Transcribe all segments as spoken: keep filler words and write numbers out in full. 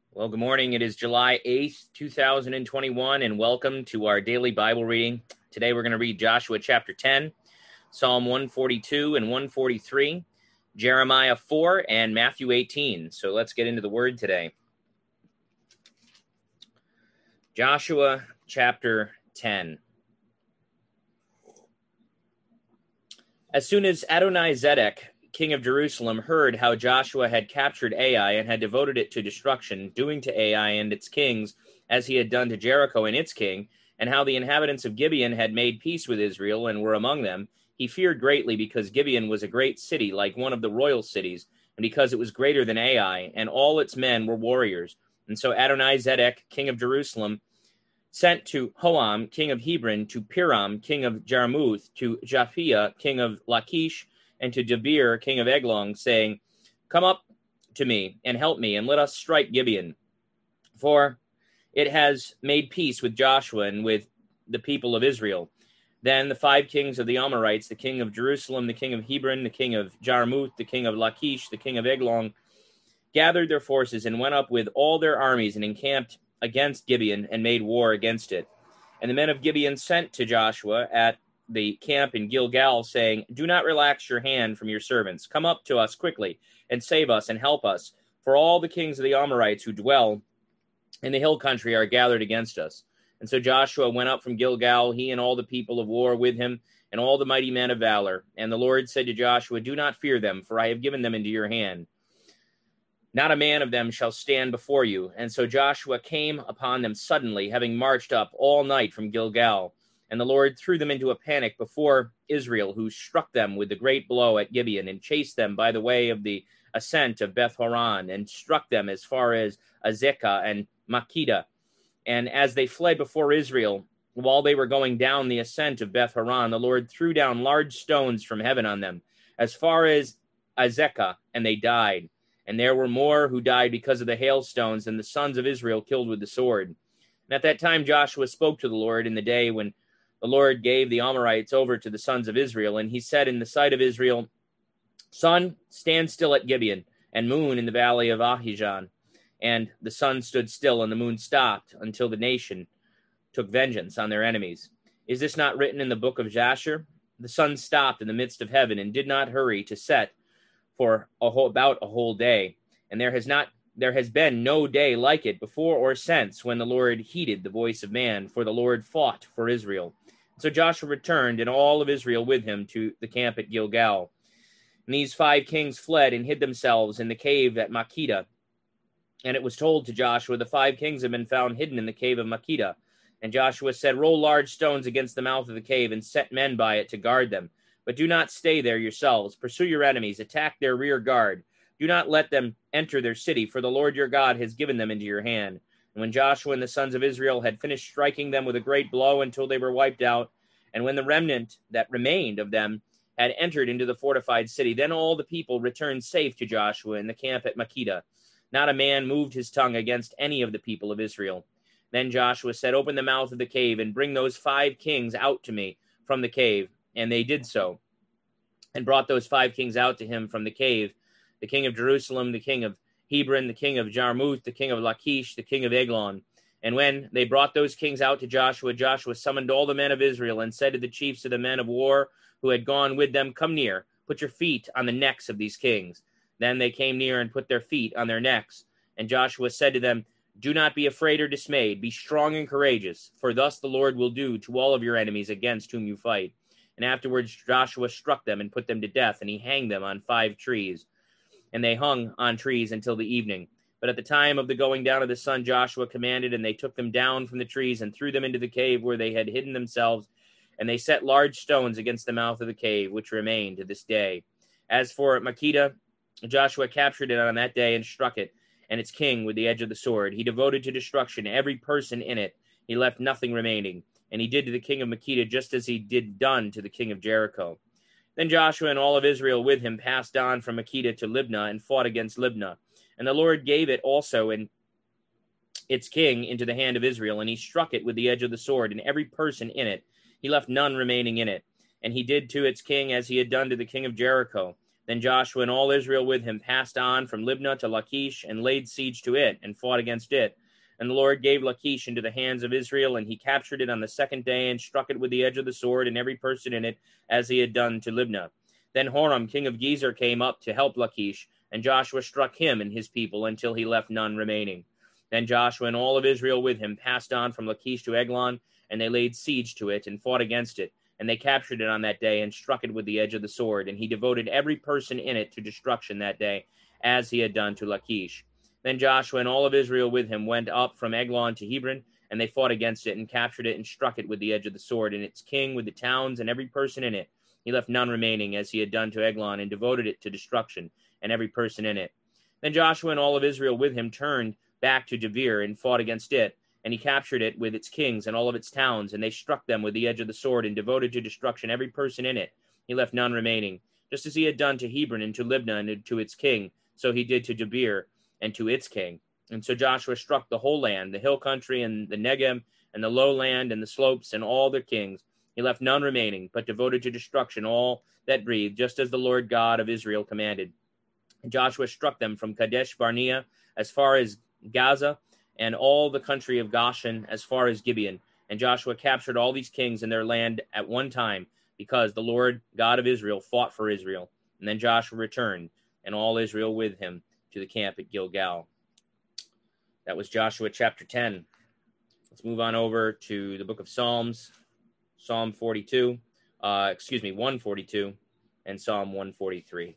Well, good morning. It is July eighth, two thousand twenty-one, and welcome to our daily Bible reading. Today we're going to read Joshua chapter ten, Psalm one forty-two and one forty-three, Jeremiah four, and Matthew eighteen. So let's get into the word today. Joshua chapter ten. As soon as Adonizedek, king of Jerusalem, heard how Joshua had captured Ai and had devoted it to destruction, doing to Ai and its kings as he had done to Jericho and its king, and how the inhabitants of Gibeon had made peace with Israel and were among them, he feared greatly because Gibeon was a great city, like one of the royal cities, and because it was greater than Ai, and all its men were warriors. And so Adonizedek, king of Jerusalem, sent to Hoam, king of Hebron, to Piram, king of Jarmuth, to Japhia, king of Lachish, and to Debir, king of Eglon, saying, "Come up to me and help me, and let us strike Gibeon. For it has made peace with Joshua and with the people of Israel." Then the five kings of the Amorites, the king of Jerusalem, the king of Hebron, the king of Jarmuth, the king of Lachish, the king of Eglon, gathered their forces and went up with all their armies and encamped against Gibeon and made war against it. And the men of Gibeon sent to Joshua at the camp in Gilgal, saying, "Do not relax your hand from your servants. Come up to us quickly and save us and help us. For all the kings of the Amorites who dwell in the hill country are gathered against us." And so Joshua went up from Gilgal, he and all the people of war with him, and all the mighty men of valor. And the Lord said to Joshua, "Do not fear them, for I have given them into your hand. Not a man of them shall stand before you." And so Joshua came upon them suddenly, having marched up all night from Gilgal. And the Lord threw them into a panic before Israel, who struck them with the great blow at Gibeon, and chased them by the way of the ascent of Beth Horon, and struck them as far as Azekah and Makkedah. And as they fled before Israel, while they were going down the ascent of Beth Horon, the Lord threw down large stones from heaven on them, as far as Azekah, and they died. And there were more who died because of the hailstones than the sons of Israel killed with the sword. And at that time Joshua spoke to the Lord in the day when the Lord gave the Amorites over to the sons of Israel. And he said in the sight of Israel, "Sun, stand still at Gibeon, and moon in the valley of Ahijan." And the sun stood still, and the moon stopped, until the nation took vengeance on their enemies. Is this not written in the book of Jasher? The sun stopped in the midst of heaven, and did not hurry to set for a whole, about a whole day. And there has not there has been no day like it before or since, when the Lord heeded the voice of man, for the Lord fought for Israel. So Joshua returned, and all of Israel with him, to the camp at Gilgal. And these five kings fled and hid themselves in the cave at Makkedah. And it was told to Joshua, "The five kings have been found hidden in the cave of Makkedah." And Joshua said, "Roll large stones against the mouth of the cave, and set men by it to guard them. But do not stay there yourselves. Pursue your enemies, attack their rear guard. Do not let them enter their city, for the Lord your God has given them into your hand." And when Joshua and the sons of Israel had finished striking them with a great blow until they were wiped out, and when the remnant that remained of them had entered into the fortified city, then all the people returned safe to Joshua in the camp at Makkedah. Not a man moved his tongue against any of the people of Israel. Then Joshua said, "Open the mouth of the cave, and bring those five kings out to me from the cave." And they did so, and brought those five kings out to him from the cave: the king of Jerusalem, the king of Hebron, the king of Jarmuth, the king of Lachish, the king of Eglon. And when they brought those kings out to Joshua, Joshua summoned all the men of Israel, and said to the chiefs of the men of war who had gone with them, "Come near, put your feet on the necks of these kings." Then they came near and put their feet on their necks. And Joshua said to them, "Do not be afraid or dismayed. Be strong and courageous, for thus the Lord will do to all of your enemies against whom you fight." And afterwards Joshua struck them and put them to death, and he hanged them on five trees. And they hung on trees until the evening. But at the time of the going down of the sun, Joshua commanded, and they took them down from the trees and threw them into the cave where they had hidden themselves. And they set large stones against the mouth of the cave, which remain to this day. As for Makkedah, Joshua captured it on that day and struck it and its king with the edge of the sword. He devoted to destruction every person in it. He left nothing remaining. And he did to the king of Makkedah just as he did done to the king of Jericho. Then Joshua and all of Israel with him passed on from Makkedah to Libnah and fought against Libnah. And the Lord gave it also and its king into the hand of Israel, and he struck it with the edge of the sword, and every person in it. He left none remaining in it. And he did to its king as he had done to the king of Jericho. Then Joshua and all Israel with him passed on from Libnah to Lachish and laid siege to it and fought against it. And the Lord gave Lachish into the hands of Israel, and he captured it on the second day and struck it with the edge of the sword and every person in it, as he had done to Libnah. Then Horam, king of Gezer, came up to help Lachish, and Joshua struck him and his people until he left none remaining. Then Joshua and all of Israel with him passed on from Lachish to Eglon, and they laid siege to it and fought against it. And they captured it on that day and struck it with the edge of the sword. And he devoted every person in it to destruction that day, as he had done to Lachish. Then Joshua and all of Israel with him went up from Eglon to Hebron, and they fought against it and captured it and struck it with the edge of the sword, and its king with the towns and every person in it. He left none remaining, as he had done to Eglon, and devoted it to destruction, and every person in it. Then Joshua and all of Israel with him turned back to Debir and fought against it, and he captured it with its kings and all of its towns, and they struck them with the edge of the sword, and devoted to destruction every person in it. He left none remaining. Just as he had done to Hebron and to Libnah and to its king, so he did to Debir and to its king. And so Joshua struck the whole land, the hill country and the Negeb, and the lowland and the slopes, and all their kings. He left none remaining, but devoted to destruction all that breathed, just as the Lord God of Israel commanded. And Joshua struck them from Kadesh Barnea as far as Gaza, and all the country of Goshen as far as Gibeon. And Joshua captured all these kings and their land at one time, because the Lord God of Israel fought for Israel. And then Joshua returned, and all Israel with him, to the camp at Gilgal. That was Joshua chapter ten. Let's move on over to the book of Psalms, Psalm forty-two, uh, excuse me, one forty-two, and Psalm one forty-three.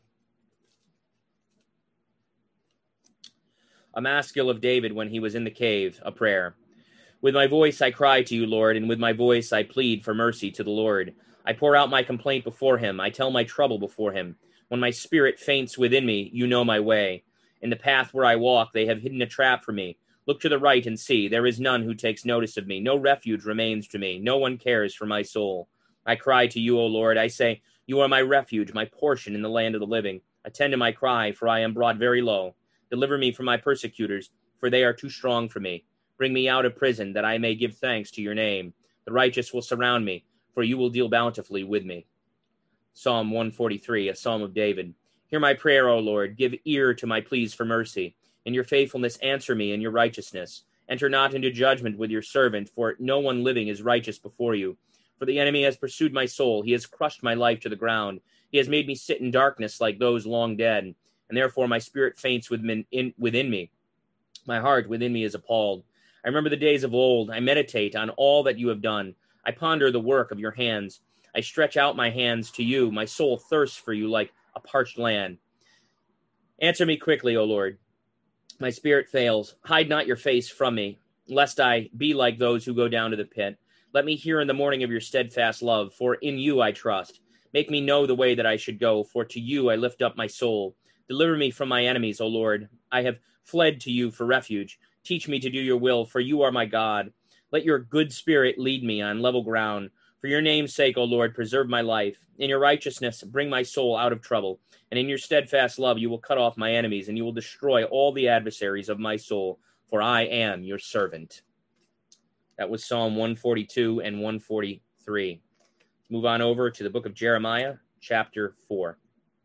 A maskil of David when he was in the cave, a prayer. With my voice I cry to you, Lord, and with my voice I plead for mercy to the Lord. I pour out my complaint before him. I tell my trouble before him. When my spirit faints within me, you know my way. In the path where I walk, they have hidden a trap for me. Look to the right and see. There is none who takes notice of me. No refuge remains to me. No one cares for my soul. I cry to you, O Lord. I say, you are my refuge, my portion in the land of the living. Attend to my cry, for I am brought very low. Deliver me from my persecutors, for they are too strong for me. Bring me out of prison, that I may give thanks to your name. The righteous will surround me, for you will deal bountifully with me. Psalm one forty-three, a psalm of David. Hear my prayer, O Lord. Give ear to my pleas for mercy. In your faithfulness answer me in your righteousness. Enter not into judgment with your servant, for no one living is righteous before you. For the enemy has pursued my soul. He has crushed my life to the ground. He has made me sit in darkness like those long dead. And therefore my spirit faints within, in, within me. My heart within me is appalled. I remember the days of old. I meditate on all that you have done. I ponder the work of your hands. I stretch out my hands to you. My soul thirsts for you like a parched land. Answer me quickly, O Lord. My spirit fails. Hide not your face from me, lest I be like those who go down to the pit. Let me hear in the morning of your steadfast love, for in you I trust. Make me know the way that I should go, for to you I lift up my soul. Deliver me from my enemies, O Lord. I have fled to you for refuge. Teach me to do your will, for you are my God. Let your good spirit lead me on level ground. For your name's sake, O Lord, preserve my life. In your righteousness, bring my soul out of trouble. And in your steadfast love, you will cut off my enemies, and you will destroy all the adversaries of my soul, for I am your servant. That was Psalm one forty-two and one forty-three. Let's move on over to the book of Jeremiah, chapter four.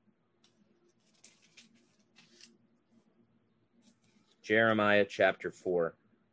Jeremiah, chapter four.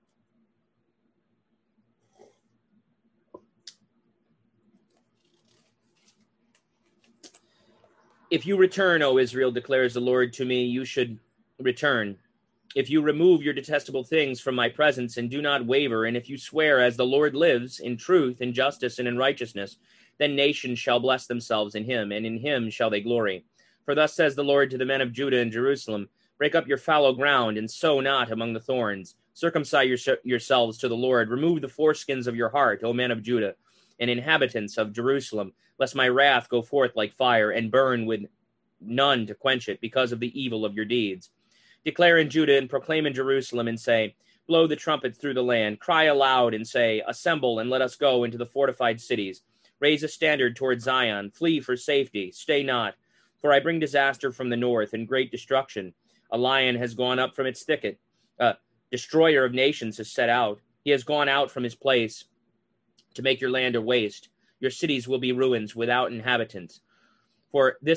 If you return, O Israel, declares the Lord to me, you should return. If you remove your detestable things from my presence and do not waver, and if you swear as the Lord lives, in truth, in justice, and in righteousness, then nations shall bless themselves in him, and in him shall they glory. For thus says the Lord to the men of Judah and Jerusalem, break up your fallow ground, and sow not among the thorns. Circumcise your, yourselves to the Lord. Remove the foreskins of your heart, O men of Judah, and inhabitants of Jerusalem, lest my wrath go forth like fire, and burn with none to quench it, because of the evil of your deeds. Declare in Judah and proclaim in Jerusalem, and say, blow the trumpet through the land. Cry aloud and say, assemble and let us go into the fortified cities. Raise a standard toward Zion. Flee for safety. Stay not. For I bring disaster from the north and great destruction. A lion has gone up from its thicket. A destroyer of nations has set out. He has gone out from his place to make your land a waste. Your cities will be ruins without inhabitants. For this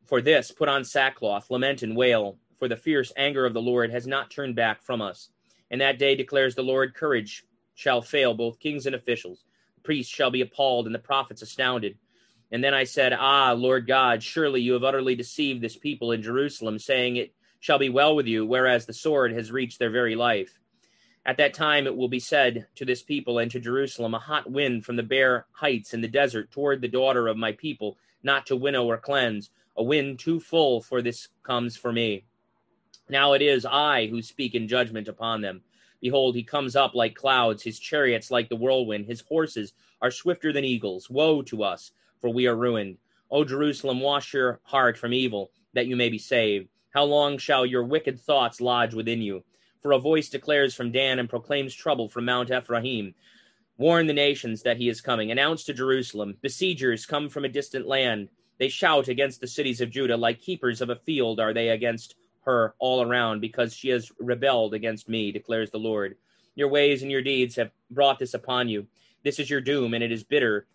For this, put on sackcloth, lament and wail, for the fierce anger of the Lord has not turned back from us. In that day declares the Lord, courage shall fail both kings and officials. The priests shall be appalled and the prophets astounded. And then I said, Ah, Lord God, surely you have utterly deceived this people in Jerusalem, saying it shall be well with you, whereas the sword has reached their very life. At that time it will be said to this people and to Jerusalem, a hot wind from the bare heights in the desert toward the daughter of my people, not to winnow or cleanse, a wind too full for this comes for me. Now it is I who speak in judgment upon them. Behold, he comes up like clouds, his chariots like the whirlwind, his horses are swifter than eagles. Woe to us, for we are ruined. O Jerusalem, wash your heart from evil, that you may be saved. How long shall your wicked thoughts lodge within you? For a voice declares from Dan and proclaims trouble from Mount Ephraim. Warn the nations that he is coming. Announce to Jerusalem, besiegers come from a distant land. They shout against the cities of Judah, like keepers of a field are they against her all around, because she has rebelled against me, declares the Lord. Your ways and your deeds have brought this upon you. This is your doom, and it is bitter.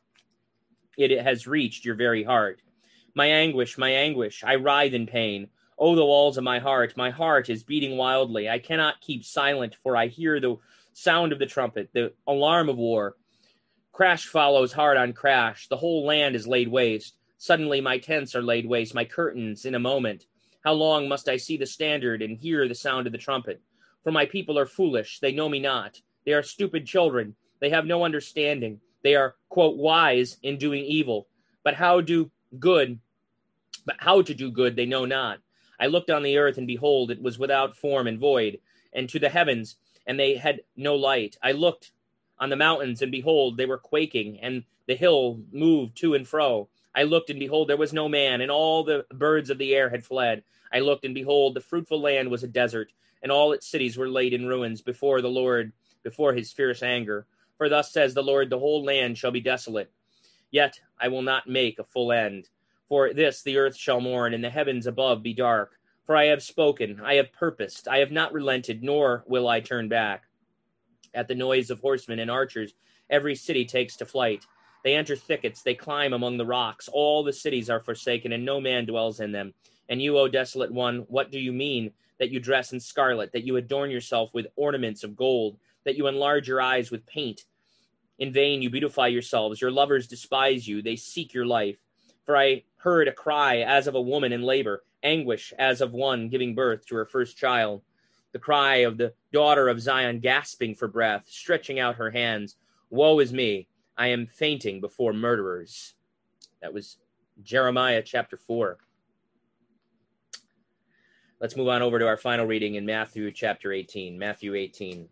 It has reached your very heart. My anguish, my anguish, I writhe in pain. Oh, the walls of my heart, my heart is beating wildly. I cannot keep silent, for I hear the sound of the trumpet, the alarm of war. Crash follows hard on crash. The whole land is laid waste. Suddenly my tents are laid waste, my curtains in a moment. How long must I see the standard and hear the sound of the trumpet? For my people are foolish, they know me not. They are stupid children, they have no understanding. They are, quote, wise in doing evil. But how do good, but how to do good they know not. I looked on the earth, and behold, it was without form and void, and to the heavens, and they had no light. I looked on the mountains, and behold, they were quaking, and the hill moved to and fro. I looked, and behold, there was no man, and all the birds of the air had fled. I looked, and behold, the fruitful land was a desert, and all its cities were laid in ruins before the Lord, before his fierce anger. For thus says the Lord, the whole land shall be desolate. Yet I will not make a full end. For this the earth shall mourn, and the heavens above be dark. For I have spoken, I have purposed, I have not relented, nor will I turn back. At the noise of horsemen and archers, every city takes to flight. They enter thickets, they climb among the rocks. All the cities are forsaken, and no man dwells in them. And you, O desolate one, what do you mean that you dress in scarlet, that you adorn yourself with ornaments of gold, that you enlarge your eyes with paint? In vain you beautify yourselves. Your lovers despise you. They seek your life. For I heard a cry as of a woman in labor, anguish as of one giving birth to her first child. The cry of the daughter of Zion gasping for breath, stretching out her hands. Woe is me. I am fainting before murderers. That was Jeremiah chapter four. Let's move on over to our final reading in Matthew chapter eighteen. Matthew eighteen.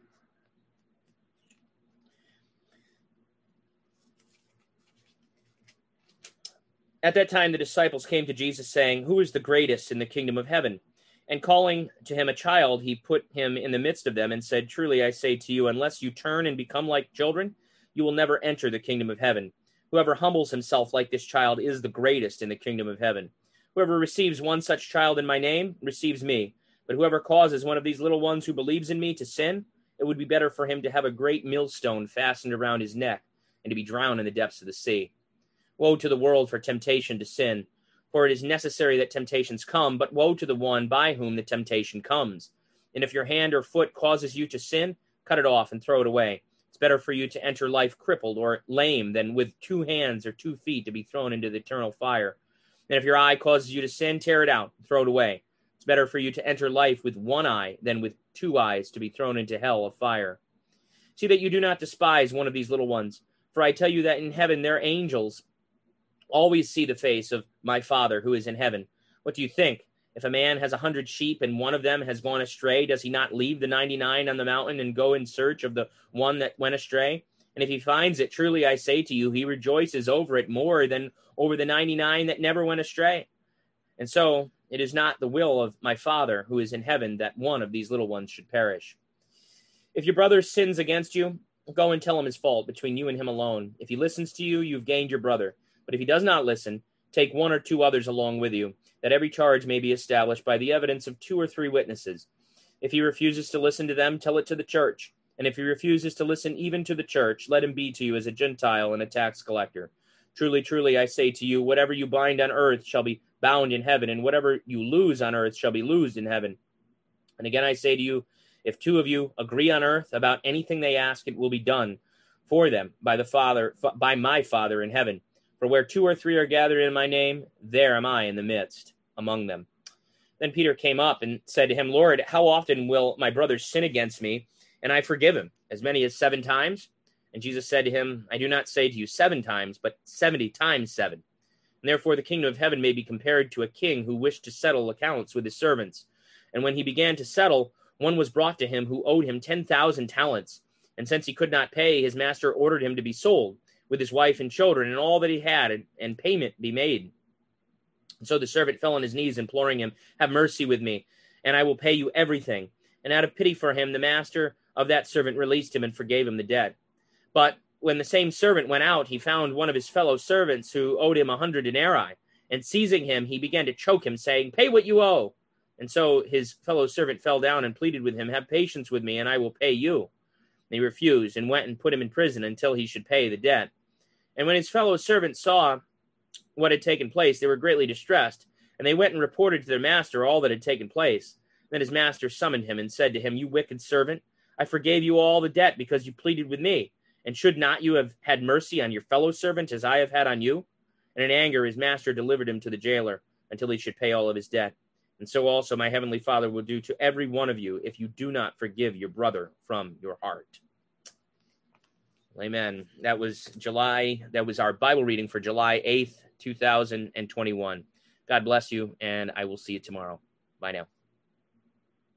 At that time, the disciples came to Jesus, saying, Who is the greatest in the kingdom of heaven? And calling to him a child, he put him in the midst of them and said, Truly I say to you, unless you turn and become like children, you will never enter the kingdom of heaven. Whoever humbles himself like this child is the greatest in the kingdom of heaven. Whoever receives one such child in my name receives me. But whoever causes one of these little ones who believes in me to sin, it would be better for him to have a great millstone fastened around his neck and to be drowned in the depths of the sea. Woe to the world for temptation to sin, for it is necessary that temptations come, but woe to the one by whom the temptation comes. And if your hand or foot causes you to sin, cut it off and throw it away. It's better for you to enter life crippled or lame than with two hands or two feet to be thrown into the eternal fire. And if your eye causes you to sin, tear it out and throw it away. It's better for you to enter life with one eye than with two eyes to be thrown into hell of fire. See that you do not despise one of these little ones, for I tell you that in heaven their angels always see the face of my Father who is in heaven. What do you think? If a man has a hundred sheep and one of them has gone astray, does he not leave the ninety-nine on the mountain and go in search of the one that went astray? And if he finds it, truly I say to you, he rejoices over it more than over the ninety-nine that never went astray. And so it is not the will of my Father who is in heaven that one of these little ones should perish. If your brother sins against you, go and tell him his fault between you and him alone. If he listens to you, you've gained your brother. But if he does not listen, take one or two others along with you, that every charge may be established by the evidence of two or three witnesses. If he refuses to listen to them, tell it to the church. And if he refuses to listen even to the church, let him be to you as a Gentile and a tax collector. Truly, truly, I say to you, whatever you bind on earth shall be bound in heaven, and whatever you loose on earth shall be loosed in heaven. And again, I say to you, if two of you agree on earth about anything they ask, it will be done for them by the Father, by my Father in heaven. For where two or three are gathered in my name, there am I in the midst among them. Then Peter came up and said to him, Lord, how often will my brother sin against me, and I forgive him? As many as seven times? And Jesus said to him, I do not say to you seven times, but seventy times seven. And therefore the kingdom of heaven may be compared to a king who wished to settle accounts with his servants. And when he began to settle, one was brought to him who owed him ten thousand talents. And since he could not pay, his master ordered him to be sold, with his wife and children and all that he had, and, and payment be made. And so the servant fell on his knees, imploring him, have mercy with me, and I will pay you everything. And out of pity for him, the master of that servant released him and forgave him the debt. But when the same servant went out, he found one of his fellow servants who owed him a hundred denarii. And seizing him, he began to choke him, saying, pay what you owe. And so his fellow servant fell down and pleaded with him, have patience with me, and I will pay you. And he refused and went and put him in prison until he should pay the debt. And when his fellow servants saw what had taken place, they were greatly distressed, and they went and reported to their master all that had taken place. Then his master summoned him and said to him, you wicked servant, I forgave you all the debt because you pleaded with me. And should not you have had mercy on your fellow servant as I have had on you? And in anger his master delivered him to the jailer until he should pay all of his debt. And so also my heavenly Father will do to every one of you if you do not forgive your brother from your heart. Amen. That was July. That was our Bible reading for July eighth, two thousand twenty-one. God bless you, and I will see you tomorrow. Bye now.